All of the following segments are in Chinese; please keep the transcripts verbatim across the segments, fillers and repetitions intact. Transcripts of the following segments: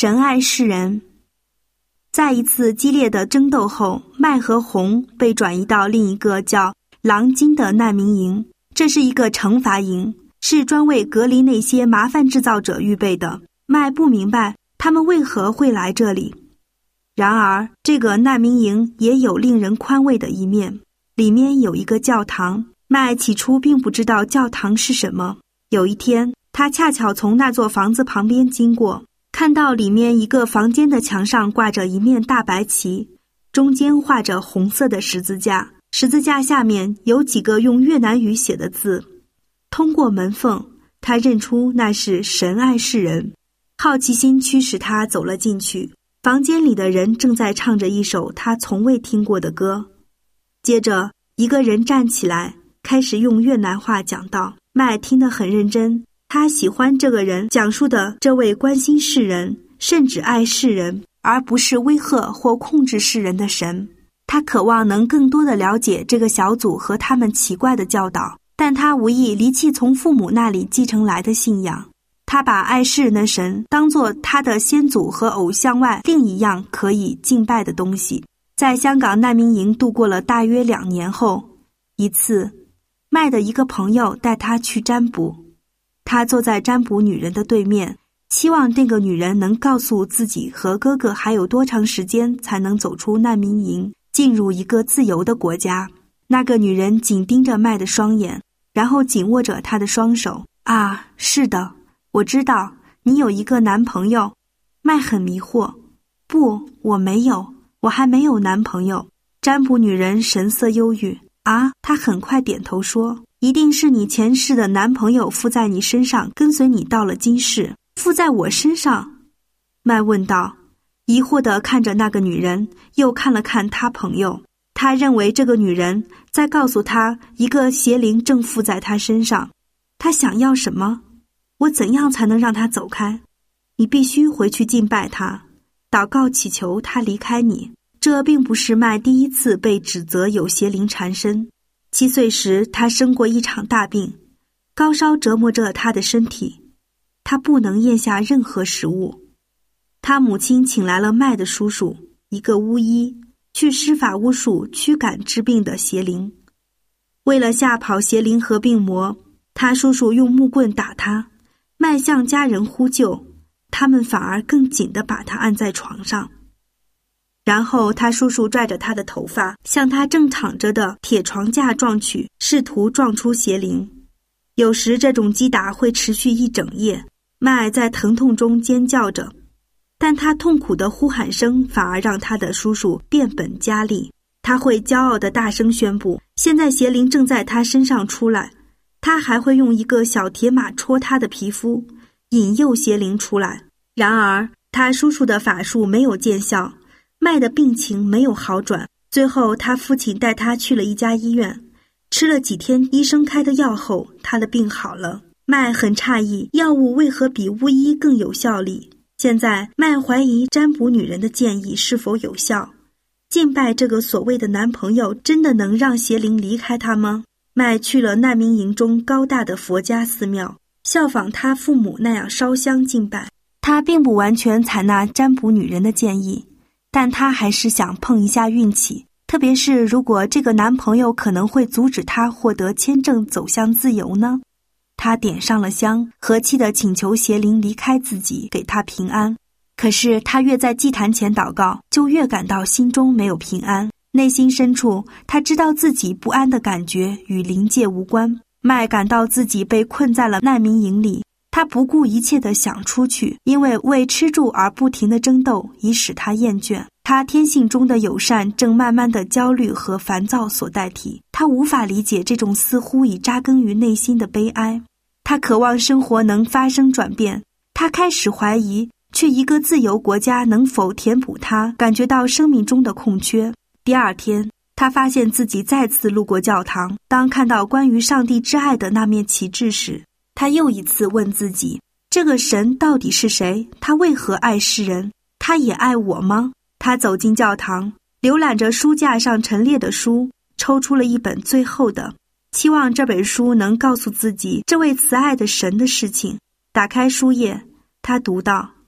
神爱世人。在一次激烈的争斗后，麦和红被转移到另一个叫狼津的难民营，这是一个惩罚营，是专为隔离那些麻烦制造者预备的。麦不明白他们为何会来这里。然而，这个难民营也有令人宽慰的一面，里面有一个教堂。麦起初并不知道教堂是什么。有一天，他恰巧从那座房子旁边经过，看到里面一个房间的墙上挂着一面大白旗，中间画着红色的十字架，十字架下面有几个用越南语写的字。通过门缝，他认出那是神爱世人。好奇心驱使他走了进去，房间里的人正在唱着一首他从未听过的歌。接着，一个人站起来，开始用越南话讲道。麦听得很认真，他喜欢这个人讲述的这位关心世人，甚至爱世人，而不是威吓或控制世人的神。他渴望能更多地了解这个小组和他们奇怪的教导，但他无意离弃从父母那里继承来的信仰。他把爱世人的神当作他的先祖和偶像外另一样可以敬拜的东西。在香港难民营度过了大约两年后，一次麦的一个朋友带他去占卜。他坐在占卜女人的对面，期望那个女人能告诉自己和哥哥还有多长时间才能走出难民营，进入一个自由的国家。那个女人紧盯着麦的双眼，然后紧握着他的双手。啊，是的，我知道，你有一个男朋友。麦很迷惑。不，我没有，我还没有男朋友。占卜女人神色忧郁。啊，她很快点头说，一定是你前世的男朋友附在你身上，跟随你到了今世。附在我身上？麦问道，疑惑地看着那个女人，又看了看他朋友。他认为这个女人在告诉他一个邪灵正附在他身上。他想要什么？我怎样才能让他走开？你必须回去敬拜他，祷告祈求他离开你。这并不是麦第一次被指责有邪灵缠身。七岁时，他生过一场大病，高烧折磨着他的身体，他不能咽下任何食物。他母亲请来了麦的叔叔，一个巫医，去施法巫术驱赶治病的邪灵。为了吓跑邪灵和病魔，他叔叔用木棍打他，麦向家人呼救，他们反而更紧地把他按在床上。然后他叔叔拽着他的头发，向他正躺着的铁床架撞去，试图撞出邪灵。有时这种击打会持续一整夜，麦在疼痛中尖叫着，但他痛苦的呼喊声反而让他的叔叔变本加厉。他会骄傲地大声宣布，现在邪灵正在他身上出来。他还会用一个小铁马戳他的皮肤，引诱邪灵出来。然而他叔叔的法术没有见效，麦的病情没有好转。最后他父亲带他去了一家医院，吃了几天医生开的药后，他的病好了。麦很诧异，药物为何比巫医更有效力。现在麦怀疑占卜女人的建议是否有效。敬拜这个所谓的男朋友真的能让邪灵离开他吗？麦去了难民营中高大的佛家寺庙，效仿他父母那样烧香敬拜。他并不完全采纳占卜女人的建议，但他还是想碰一下运气，特别是如果这个男朋友可能会阻止他获得签证走向自由呢？他点上了香，和气地请求邪灵离开自己，给他平安。可是他越在祭坛前祷告，就越感到心中没有平安。内心深处，他知道自己不安的感觉与灵界无关。麦感到自己被困在了难民营里，他不顾一切地想出去，因为为吃住而不停的争斗已使他厌倦。他天性中的友善正慢慢的焦虑和烦躁所代替，他无法理解这种似乎已扎根于内心的悲哀。他渴望生活能发生转变，他开始怀疑去一个自由国家能否填补他感觉到生命中的空缺。第二天，他发现自己再次路过教堂，当看到关于上帝之爱的那面旗帜时，他又一次问自己，这个神到底是谁？他为何爱世人？他也爱我吗？他走进教堂，浏览着书架上陈列的书，抽出了一本最后的，期望这本书能告诉自己这位慈爱的神的事情。打开书页，他读到，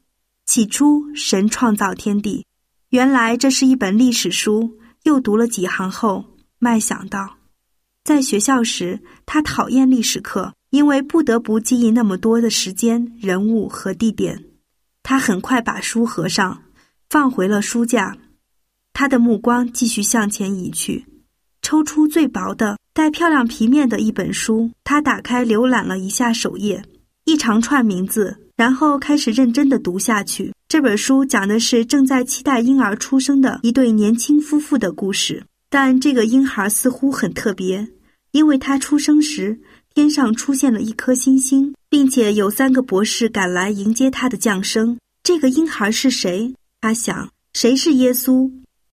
起初，神创造天地。原来这是一本历史书。又读了几行后，麦想到，在学校时，他讨厌历史课，因为不得不记忆那么多的时间、人物和地点。他很快把书合上，放回了书架。他的目光继续向前移去，抽出最薄的、带漂亮皮面的一本书。他打开浏览了一下首页，一长串名字，然后开始认真地读下去。这本书讲的是正在期待婴儿出生的一对年轻夫妇的故事，但这个婴孩似乎很特别，因为他出生时，天上出现了一颗星星，并且有三个博士赶来迎接他的降生。这个婴孩是谁？他想，谁是耶稣？